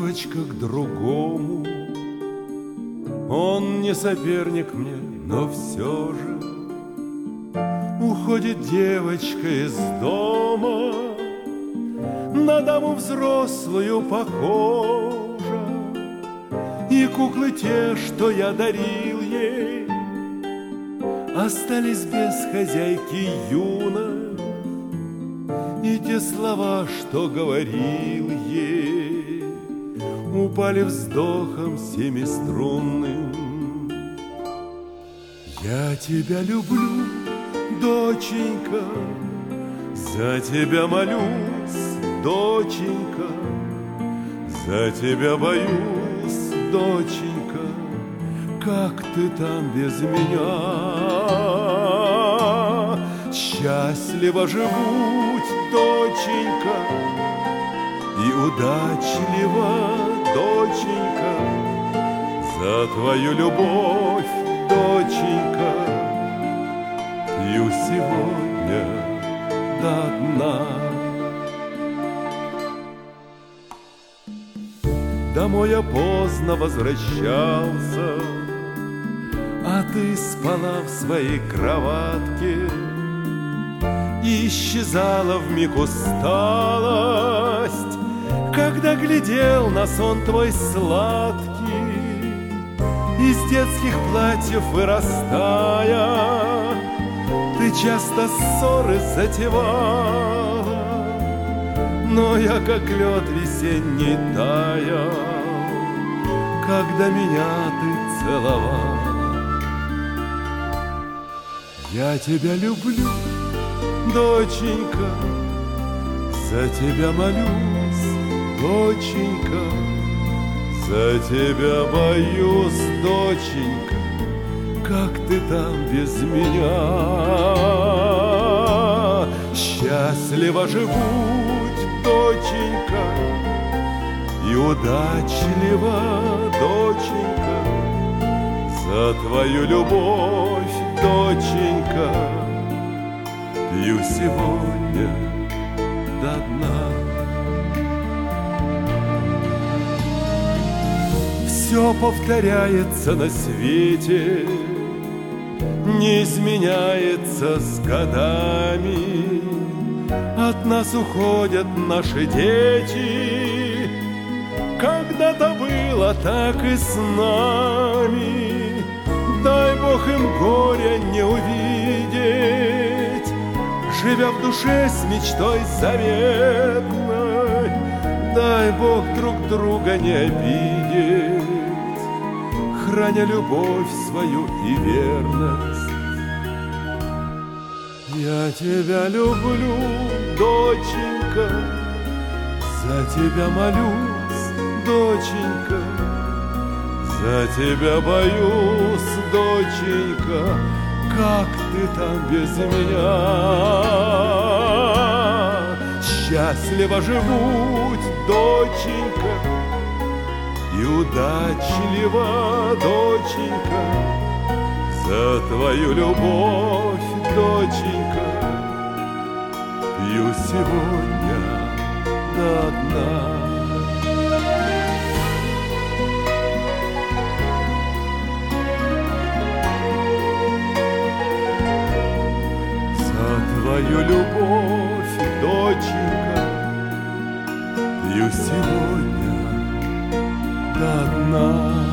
девочка к другому. Он не соперник мне, но все же уходит девочка из дома, на даму взрослую похожа, и куклы те, что я дарил ей, остались без хозяйки юной, и те слова, что говорил ей, упали вздохом семиструнным. Я тебя люблю, доченька, за тебя молюсь, доченька, за тебя боюсь, доченька, как ты там без меня. Счастливо живут, доченька, и удачлива, доченька, за твою любовь, доченька, пью сегодня до дна. Домой я поздно возвращался, а ты спала в своей кроватке, и исчезала вмиг усталость, когда глядел на сон твой сладкий. Из детских платьев вырастая, ты часто ссоры затевала, но я как лед весенний таял, когда меня ты целовала. Я тебя люблю, доченька, за тебя молюсь, доченька, за тебя боюсь, доченька, как ты там без меня. Счастливо живут, доченька, и удачлива, доченька, за твою любовь, доченька, пью сегодня до дна. Все повторяется на свете, не изменяется с годами. От нас уходят наши дети, когда-то было так и с нами. Дай Бог им горя не увидеть, живя в душе с мечтой заветной. Дай Бог друг друга не обидеть, храня любовь свою и верность. Я тебя люблю, доченька, за тебя молюсь, доченька, за тебя боюсь, доченька, как ты там без меня. Счастливо живут, доченька, и удачлива, доченька, за твою любовь, доченька, пью сегодня до дна. За твою любовь, доченька, пью сегодня до дна.